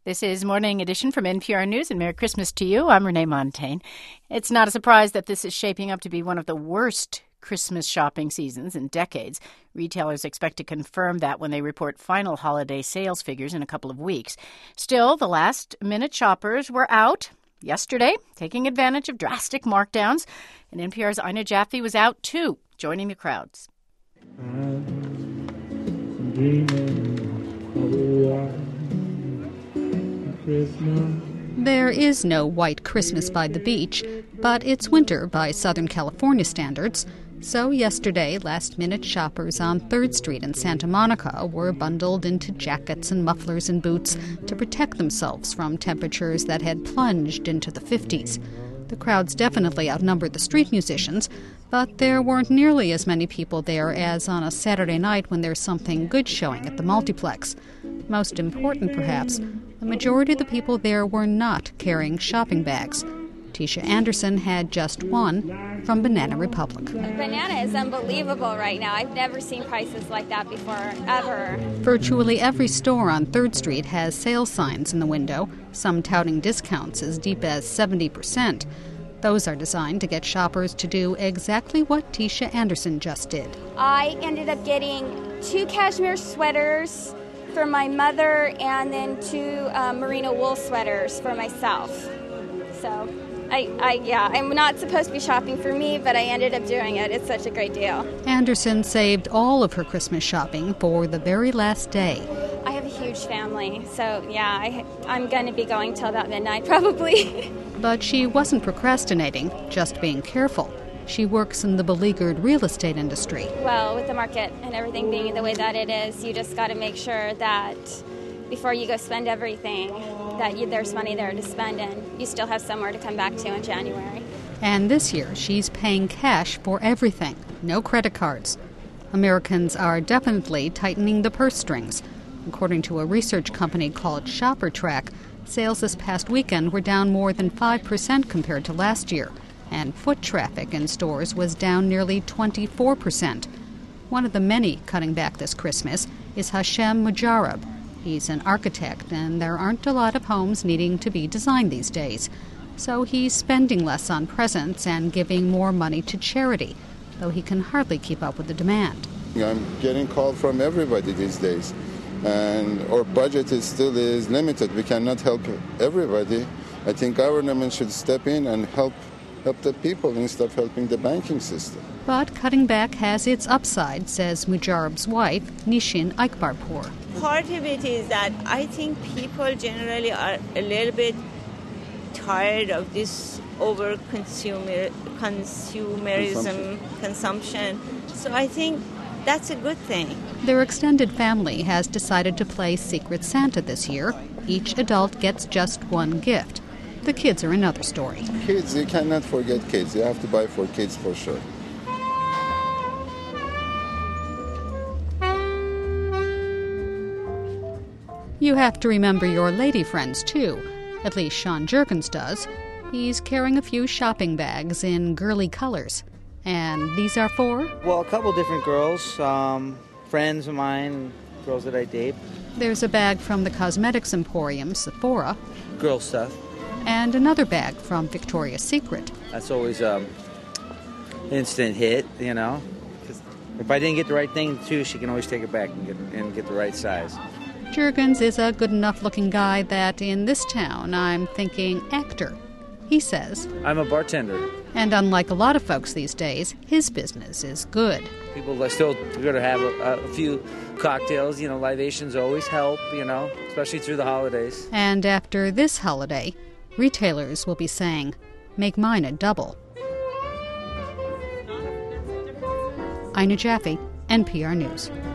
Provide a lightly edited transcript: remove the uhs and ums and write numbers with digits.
This is Morning Edition from NPR News, and Merry Christmas to you. I'm Renee Montaigne. It's not a surprise that this is shaping up to be one of the worst Christmas shopping seasons in decades. Retailers expect to confirm that when they report final holiday sales figures in a couple of weeks. Still, the last-minute shoppers were out yesterday, taking advantage of drastic markdowns. And NPR's Ina Jaffe was out, too, joining the crowds. I'm dreaming of a white Christmas. There is no white Christmas by the beach, but it's winter by Southern California standards. So yesterday, last-minute shoppers on 3rd Street in Santa Monica were bundled into jackets and mufflers and boots to protect themselves from temperatures that had plunged into the 50s. The crowds definitely outnumbered the street musicians, but there weren't nearly as many people there as on a Saturday night when there's something good showing at the multiplex. Most important, perhaps, the majority of the people there were not carrying shopping bags. Tisha Anderson had just one from Banana Republic. Banana is unbelievable right now. I've never seen prices like that before, ever. Virtually every store on 3rd Street has sales signs in the window, some touting discounts as deep as 70%. Those are designed to get shoppers to do exactly what Tisha Anderson just did. I ended up getting 2 cashmere sweaters for my mother and then 2 merino wool sweaters for myself. So I'm not supposed to be shopping for me, but I ended up doing it. It's such a great deal. Anderson saved all of her Christmas shopping for the very last day. I have a huge family, so I'm going to be going till about midnight probably. But she wasn't procrastinating, just being careful. She works in the beleaguered real estate industry. Well, with the market and everything being the way that it is, you just got to make sure that before you go spend everything, that there's money there to spend and you still have somewhere to come back to in January. And this year, she's paying cash for everything, no credit cards. Americans are definitely tightening the purse strings. According to a research company called ShopperTrack, sales this past weekend were down more than 5% compared to last year, and foot traffic in stores was down nearly 24%. One of the many cutting back this Christmas is Hashem Mujarab. He's an architect, and there aren't a lot of homes needing to be designed these days. So he's spending less on presents and giving more money to charity, though he can hardly keep up with the demand. I'm getting called from everybody these days, and our budget still is limited. We cannot help everybody. I think government should step in and help the people instead of helping the banking system. But cutting back has its upside, says Mujarab's wife, Nishin Ikbarpour. Part of it is that I think people generally are a little bit tired of this consumption. So I think that's a good thing. Their extended family has decided to play Secret Santa this year. Each adult gets just one gift. The kids are another story. Kids, you cannot forget kids. You have to buy for kids for sure. You have to remember your lady friends, too. At least Sean Juergens does. He's carrying a few shopping bags in girly colors. And these are for? Well, a couple different girls, friends of mine, girls that I date. There's a bag from the cosmetics emporium, Sephora. Girl stuff. And another bag from Victoria's Secret. That's always instant hit, you know. 'Cause if I didn't get the right thing, too, she can always take it back and get the right size. Juergens is a good enough looking guy that in this town I'm thinking actor. He says, I'm a bartender. And unlike a lot of folks these days, his business is good. People are still going to have a few cocktails. You know, libations always help, you know, especially through the holidays. And after this holiday, retailers will be saying, make mine a double. Ina Jaffe, NPR News.